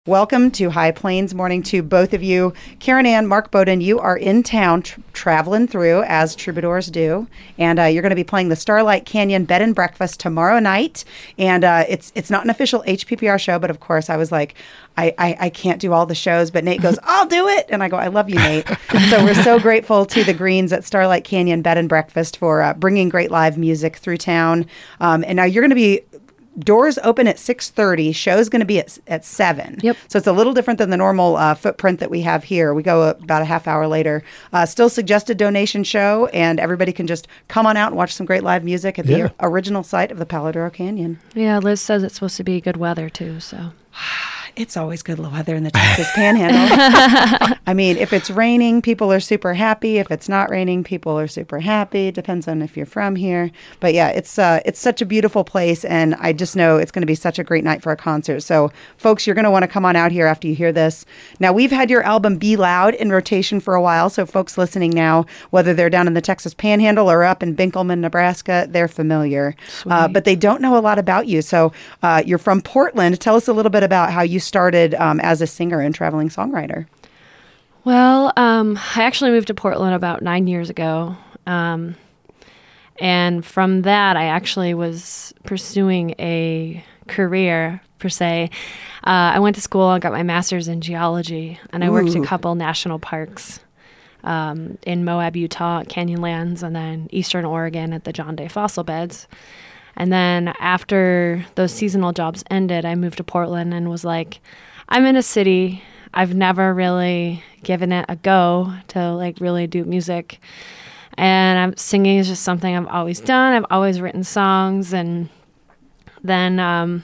Welcome to High Plains Morning to both of you. Karen Ann, Mark Bowden, you are in town traveling through as troubadours do. And you're going to be playing the Starlight Canyon Bed and Breakfast tomorrow night. And it's not an official HPPR show, but of course I was like, I can't do all the shows. But Nate goes, I'll do it. And I go, I love you, Nate. So we're so grateful to the Greens at Starlight Canyon Bed and Breakfast for bringing great live music through town. And now you're going to be... Doors open at 6:30. Show's going to be at 7. Yep. So it's a little different than the normal footprint that we have here. We go about a half hour later. Still suggested donation show, and everybody can just come on out and watch some great live music at the original site of the Palo Duro Canyon. Yeah, Liz says it's supposed to be good weather too, so... It's always good weather in the Texas Panhandle. I mean, if it's raining, people are super happy. If it's not raining, people are super happy. It depends on if you're from here. But yeah, it's such a beautiful place, and I just know it's going to be such a great night for a concert. So, folks, you're going to want to come on out here after you hear this. Now, we've had your album Be Loud in rotation for a while, so folks listening now, whether they're down in the Texas Panhandle or up in Binkelman, Nebraska, they're familiar. But they don't know a lot about you. So you're from Portland. Tell us a little bit about how you started as a singer and traveling songwriter. Well, I actually moved to Portland about 9 years ago. And from that, I actually was pursuing a career, per se. I went to school and got my master's in geology, and I worked a couple national parks in Moab, Utah, at Canyonlands, and then Eastern Oregon at the John Day Fossil Beds. And then after those seasonal jobs ended, I moved to Portland and was like, I'm in a city. I've never really given it a go to like really do music. And singing is just something I've always done. I've always written songs. And then,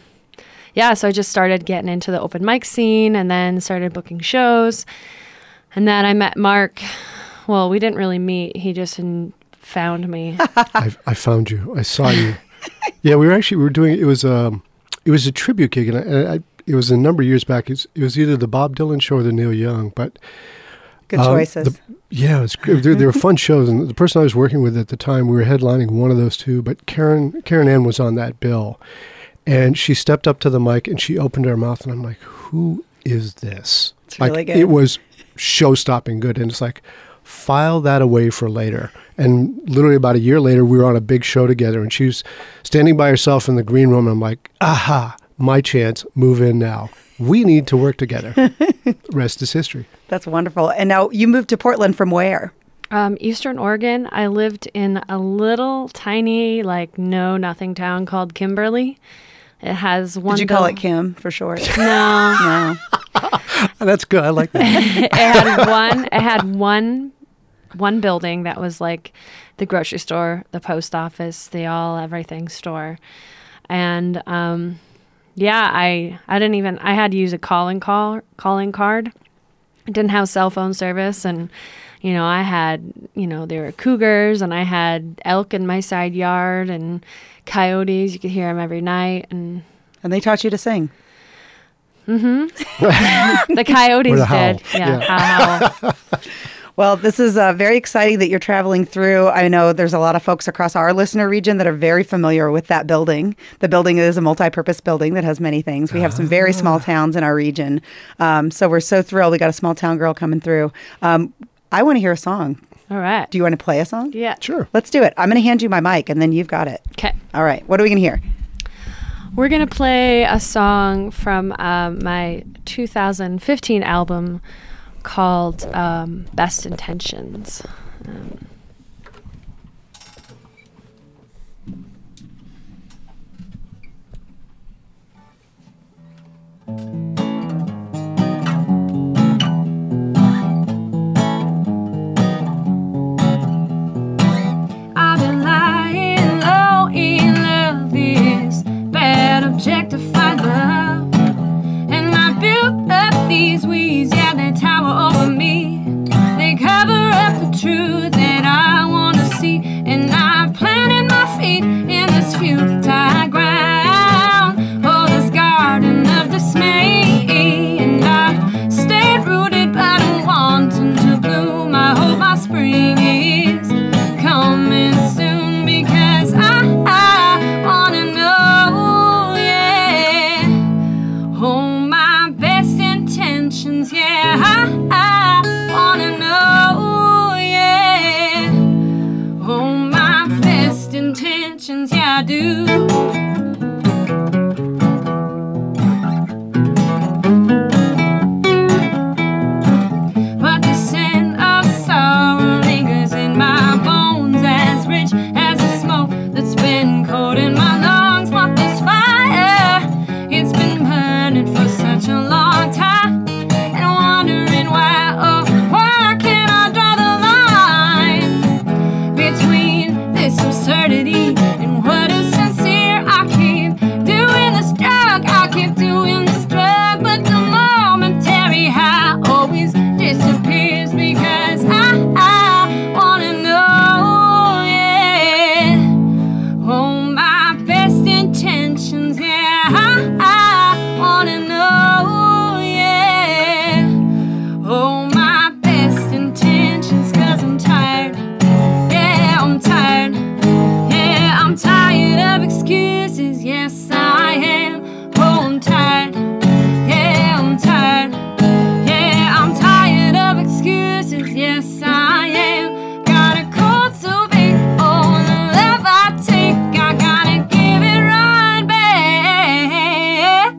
so I just started getting into the open mic scene and then started booking shows. And then I met Mark. Well, we didn't really meet. He just found me. I found you. I saw you. Yeah, we were doing, it was a tribute gig, and it was a number of years back. It was either the Bob Dylan show or the Neil Young, but... Good choices. It was great. They were fun shows, and the person I was working with at the time, we were headlining one of those two, but Karen Ann was on that bill, and she stepped up to the mic, and she opened her mouth, and I'm like, who is this? It's really good. It was show-stopping good, and it's like, file that away for later. And literally about a year later, we were on a big show together, and she was standing by herself in the green room, and I'm like, aha, my chance, move in now. We need to work together. Rest is history. That's wonderful. And now you moved to Portland from where? Eastern Oregon. I lived in a little tiny, nothing town called Kimberly. It has one... Did you call it Kim for short? No. That's good. I like that. It had one building that was like the grocery store, the post office, the everything store. And I had to use a calling card. I didn't have cell phone service, and I had, there were cougars, and I had elk in my side yard and coyotes. You could hear them every night, and they taught you to sing. Mm-hmm. The coyotes did. Yeah. Howl. Well, this is very exciting that you're traveling through. I know there's a lot of folks across our listener region that are very familiar with that building. The building is a multi-purpose building that has many things. We have some very small towns in our region. So we're so thrilled. We got a small town girl coming through. I want to hear a song. All right. Do you want to play a song? Yeah. Sure. Let's do it. I'm going to hand you my mic, and then you've got it. Okay. All right. What are we going to hear? We're going to play a song from my 2015 album called Best Intentions. I've been lying low in love, this bad objectified love, and I built up these weeds, yeah, they tower over me. They cover up the truth that I want to see, and I've planted my feet in this futile ground, oh, this garden of dismay. intentions, yeah. I wanna know, yeah. Oh, my best intentions, yeah, I do. But the scent of sorrow lingers in my bones, as rich as the smoke that's been coating my lungs. But this fire, it's been burning for such a long time, and I'm wondering why, oh, why can't I draw the line between this absurdity and what is sincere? I keep doing this drug, I keep doing this drug, but the momentary high always disappears because I wanna know, yeah. Oh, my best intentions, yeah. I wanna know, yeah. Oh, my best intentions, 'cause I'm tired. Yeah, I'm tired. Yeah, I'm tired of excuses. Yes, I am. Oh, I'm tired. Yeah, I'm tired. Yeah, I'm tired of excuses. Yes, I am. Got a cold so big. Oh, the love I take, I gotta give it right back.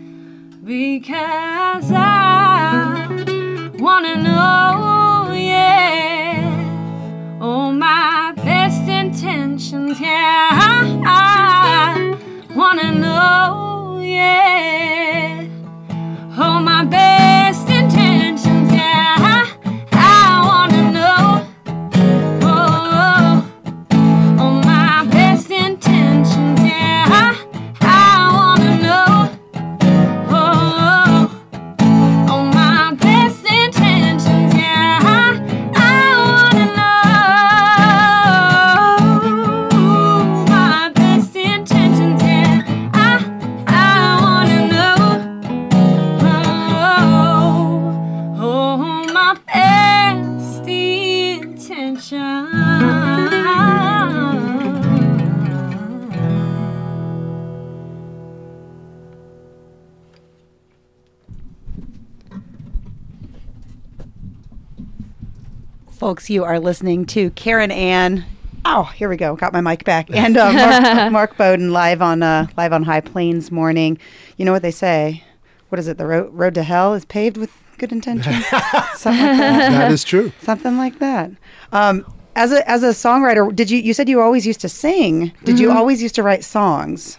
Because I wanna know, yeah. Oh, my best intentions, yeah. I wanna know, yeah. Oh, my best intentions, yeah. I wanna know. Oh, oh, my best intentions, yeah. I wanna know. Oh, oh, my best intentions, yeah. I wanna know. My best intentions, yeah. I wanna know. Oh, oh, my best Folks, you are listening to Karen Ann. Oh, here we go. Got my mic back. And Mark Bowden live on High Plains morning. You know what they say? What is it? The road to hell is paved with good intentions. Something like that. That is true. Something like that. As a songwriter, you said you always used to sing? Did you always used to write songs?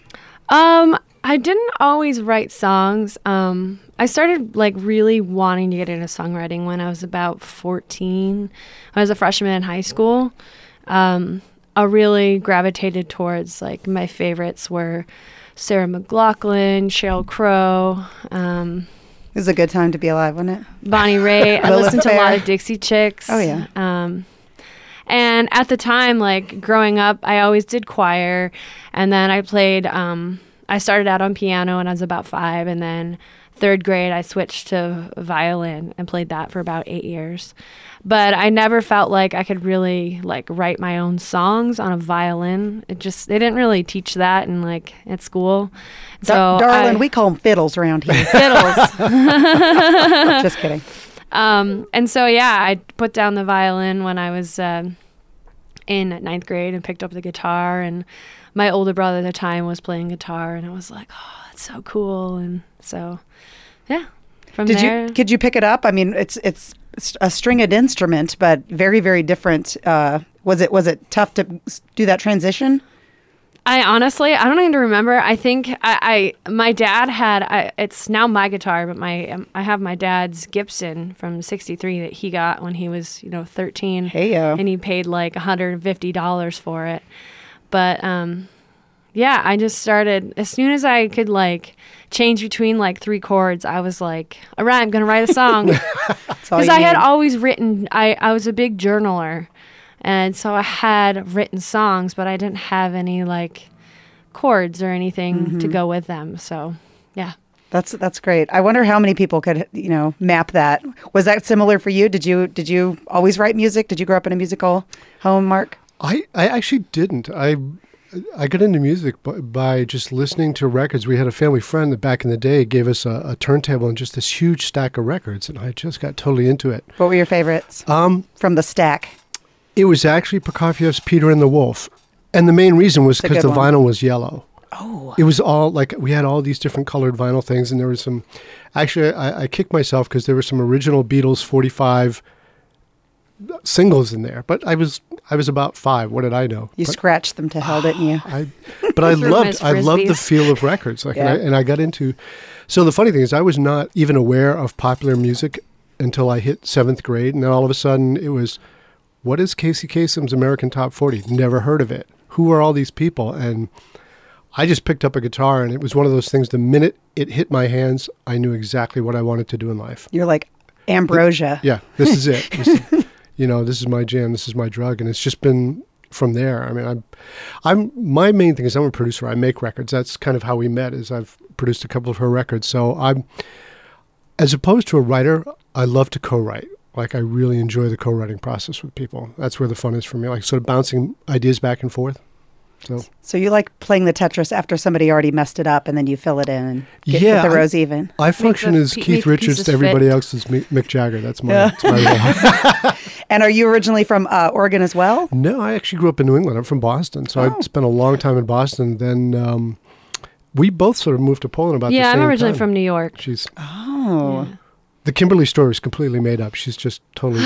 I didn't always write songs. I started like really wanting to get into songwriting when I was about 14. I was a freshman in high school. I really gravitated towards like my favorites were Sarah McLachlan, Sheryl Crow, It was a good time to be alive, wasn't it? Bonnie Raitt. I Lilith listened to a Fair. lot of Dixie Chicks. Oh, yeah. And at the time, like growing up, I always did choir, and then I played. I started out on piano when I was about 5, and then 3rd grade I switched to violin and played that for about 8 years. But I never felt like I could really like write my own songs on a violin. They didn't really teach that in like at school. So Darling, we call them fiddles around here. fiddles. Just kidding. And so, yeah, I put down the violin when I was in 9th grade and picked up the guitar. And my older brother at the time was playing guitar, and I was like, oh, that's so cool. And so, yeah, from there. Could you pick it up? I mean, it's a stringed instrument, but very, very different. Was it tough to do that transition? I honestly, I don't even remember. I think my dad had, it's now my guitar, but I have my dad's Gibson from '63 that he got when he was, 13. Hey-o. And he paid like $150 for it. But, yeah, I just started, as soon as I could like change between like 3 chords, I was like, all right, I'm going to write a song. Because I had always written, I was a big journaler. And so I had written songs, but I didn't have any like chords or anything to go with them. So, yeah. That's great. I wonder how many people could, map that. Was that similar for you? Did you always write music? Did you grow up in a musical home, Mark? I actually didn't. I got into music by just listening to records. We had a family friend that back in the day gave us a turntable and just this huge stack of records, and I just got totally into it. What were your favorites from the stack? It was actually Prokofiev's Peter and the Wolf. And the main reason was because the vinyl was yellow. Oh. It was all like, we had all these different colored vinyl things, and there was some, actually I kicked myself because there were some original Beatles 45 singles in there, but I was about 5. What did I know? You scratched them to hell, didn't you? I loved the feel of records, like, Yeah. and I got into. So the funny thing is, I was not even aware of popular music until I hit 7th grade, and then all of a sudden it was, what is Casey Kasem's American Top 40? Never heard of it. Who are all these people? And I just picked up a guitar, and it was one of those things. The minute it hit my hands, I knew exactly what I wanted to do in life. You're like ambrosia. Yeah, this is it. This is my jam. This is my drug, and it's just been from there. I mean, I'm my main thing is I'm a producer. I make records. That's kind of how we met. Is I've produced a couple of her records. So I'm, as opposed to a writer, I love to co-write. Like, I really enjoy the co-writing process with people. That's where the fun is for me. Like, sort of bouncing ideas back and forth. So you like playing the Tetris after somebody already messed it up, and then you fill it in and get the rows even. I function as Keith Richards to everybody else's Mick Jagger. That's my role. And are you originally from Oregon as well? No, I actually grew up in New England. I'm from Boston. So I spent a long time in Boston. Then we both sort of moved to Poland about the same time. Yeah, I'm originally from New York. Yeah. The Kimberly story is completely made up. She's just totally...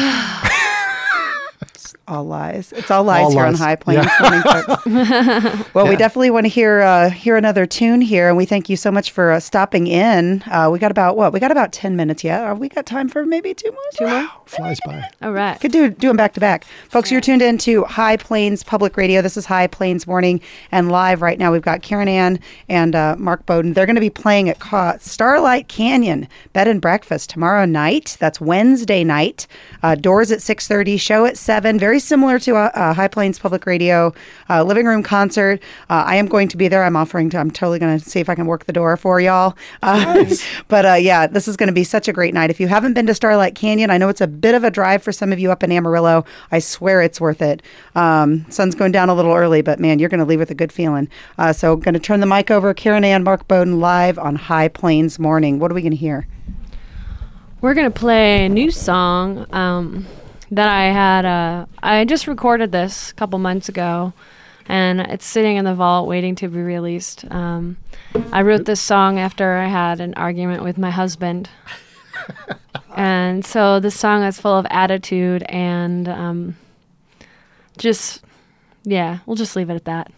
All lies. It's all lies here on High Plains. Yeah. Well, we definitely want to hear another tune here, and we thank you so much for stopping in. We got about 10 minutes yet. We got time for maybe 2 more? 2 more? Flies by. All right. Could do them back to back. Folks, you're tuned in to High Plains Public Radio. This is High Plains Morning, and live right now we've got Karen Ann and Mark Bowden. They're going to be playing at Starlight Canyon Bed and Breakfast tomorrow night. That's Wednesday night. Doors at 6:30, show at 7. Very similar to a High Plains Public Radio living room concert. I am going to be there. I'm totally going to see if I can work the door for y'all. Nice. But yeah, this is going to be such a great night. If you haven't been to Starlight Canyon, I know it's a bit of a drive for some of you up in Amarillo. I swear it's worth it. Sun's going down a little early, but man, you're going to leave with a good feeling. So I'm going to turn the mic over. Karen Ann, Mark Bowden, live on High Plains Morning. What are we going to hear? We're going to play a new song that I had. I just recorded this a couple months ago, and it's sitting in the vault waiting to be released. I wrote this song after I had an argument with my husband. And so this song is full of attitude and we'll just leave it at that.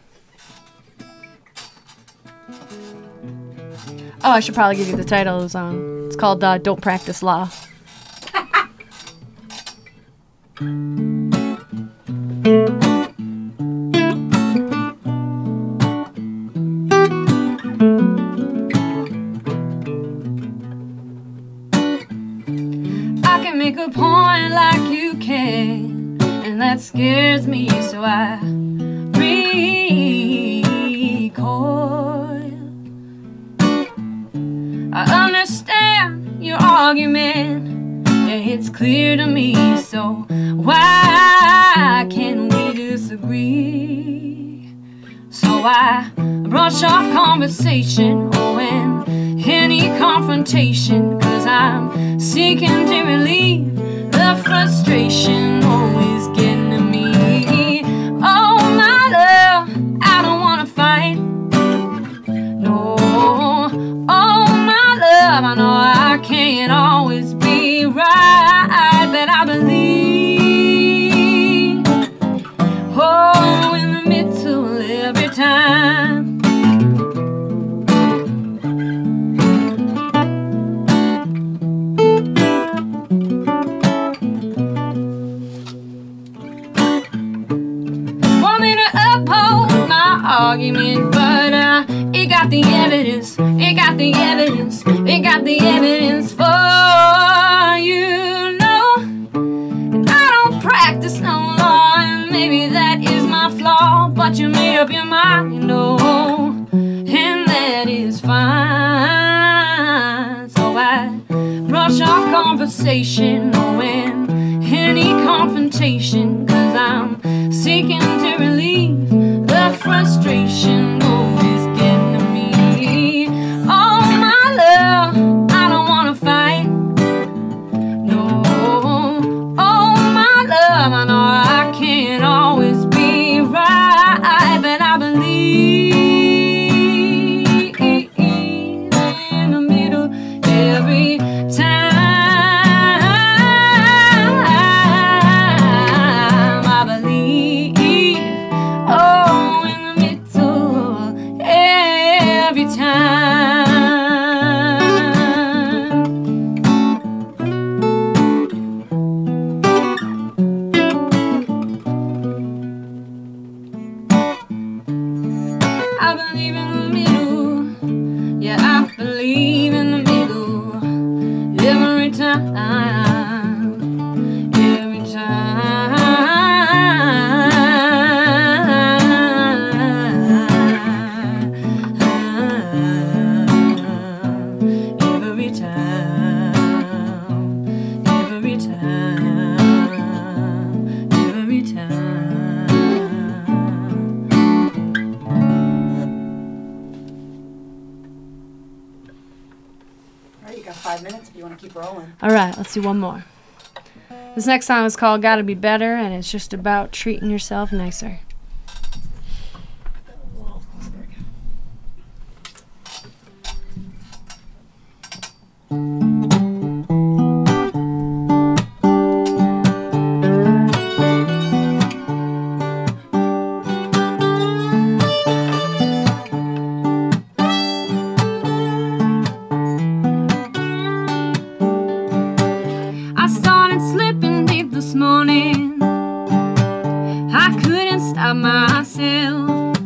Oh, I should probably give you the title of the song. It's called Don't Practice Law. I can make a point like you can, and that scares me, so I recoil. I understand your argument, yeah, it's clear to me, so why can't we disagree? So I brush off conversation, and any confrontation, 'cause I'm seeking to relieve the frustration always getting to me. Oh my love, I don't wanna fight, no. Oh my love, I know I can't always be right, but I believe, oh, in the middle every time. Want me to uphold my argument, but it got the evidence, it got the evidence, it got the evidence for you know. And I don't practice no law, and maybe that is my flaw, but you made up your mind, no, and that is fine. So I brush off conversation, and any confrontation, 'cause I'm seeking to relieve the frustration always getting to me. Oh, my love, I don't wanna fight. No, oh, my love, I know I can't always be right, but I believe in the middle every time. I believe, oh, in the middle every time. I believe in the middle, yeah, I believe in the middle every time, every time, every time, every time, every time. All right, you got 5 minutes if you want to keep rolling. All right, let's do one more. This next song is called Gotta Be Better, and it's just about treating yourself nicer. I started slipping deep this morning. I couldn't stop myself.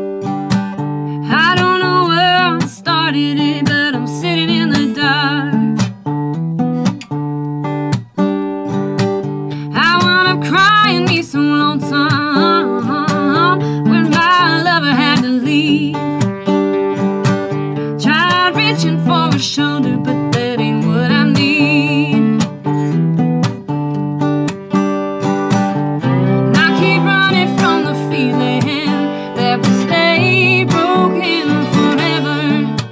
I don't know where I started it, but I'm sitting in the dark. I wound up crying me so lonesome when my lover had to leave. Tried reaching for a shoulder, but that ain't what I need. And I keep running from the feeling that will stay broken forever.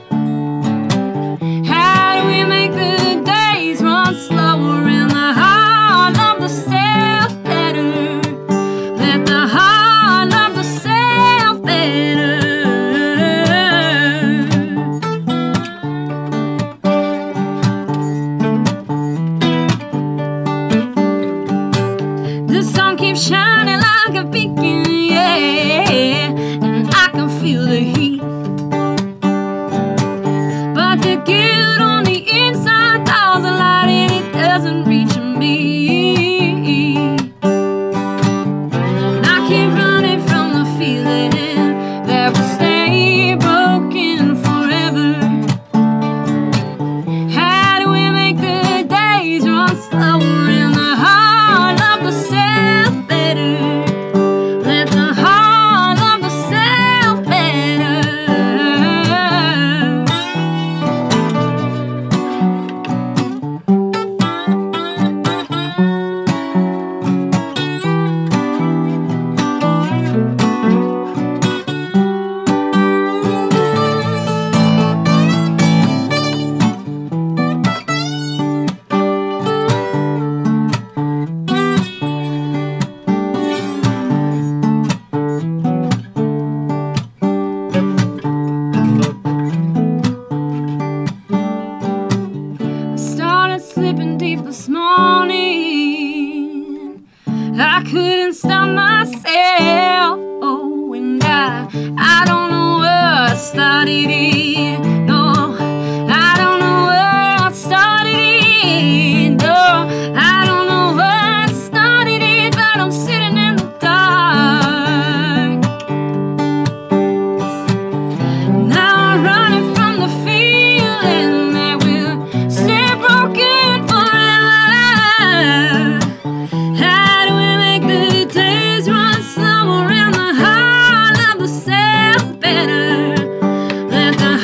How do we make the days run slower and the heart of the self better? Let the heart of the self better. The sun keeps shining like a beacon, yeah, and I can feel the heat. But the guilt on the inside throws a light and it doesn't reach me. And I keep running from the feeling that will stay broken forever. How do we make the days run slower and the heart of the self better? Let the heart of the self better. I started slipping deep this morning. I couldn't stop myself. Oh, and I don't know where I started it. No, I don't know where I started it. No, I don't know where I started it, but I'm sitting in the dark. Now I'm running from the feeling that will stay broken forever. How do we make the days run slower and the heart of the self better? Let the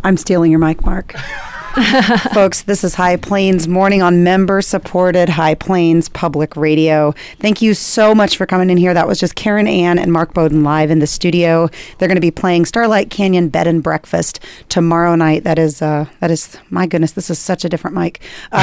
I'm stealing your mic, Mark. Folks, this is High Plains Morning on member-supported High Plains Public Radio. Thank you so much for coming in here. That was just Karen Ann and Mark Bowden live in the studio. They're going to be playing Starlight Canyon Bed and Breakfast tomorrow night. That is, my goodness, this is such a different mic.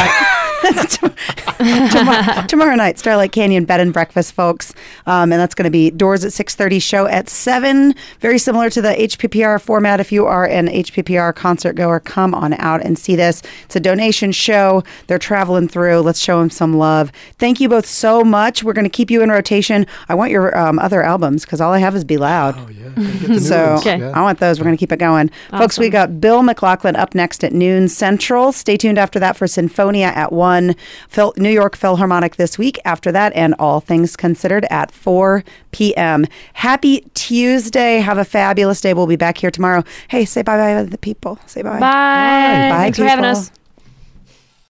Tomorrow night, Starlight Canyon Bed and Breakfast, folks. And that's going to be doors at 6:30, show at 7. Very similar to the HPPR format. If you are an HPPR concert goer, come on out and see this. It's a donation show. They're traveling through. Let's show them some love. Thank you both so much. We're going to keep you in rotation. I want your other albums because all I have is Be Loud. Oh, yeah. So I want those. We're going to keep it going. Awesome. Folks, we got Bill McLaughlin up next at noon Central. Stay tuned after that for Sinfonia at 1. New York Philharmonic this week after that, and All Things Considered at 4 p.m. Happy Tuesday. Have a fabulous day. We'll be back here tomorrow. Hey, say bye-bye to the people. Say bye. Bye. Bye, Thanks for having us.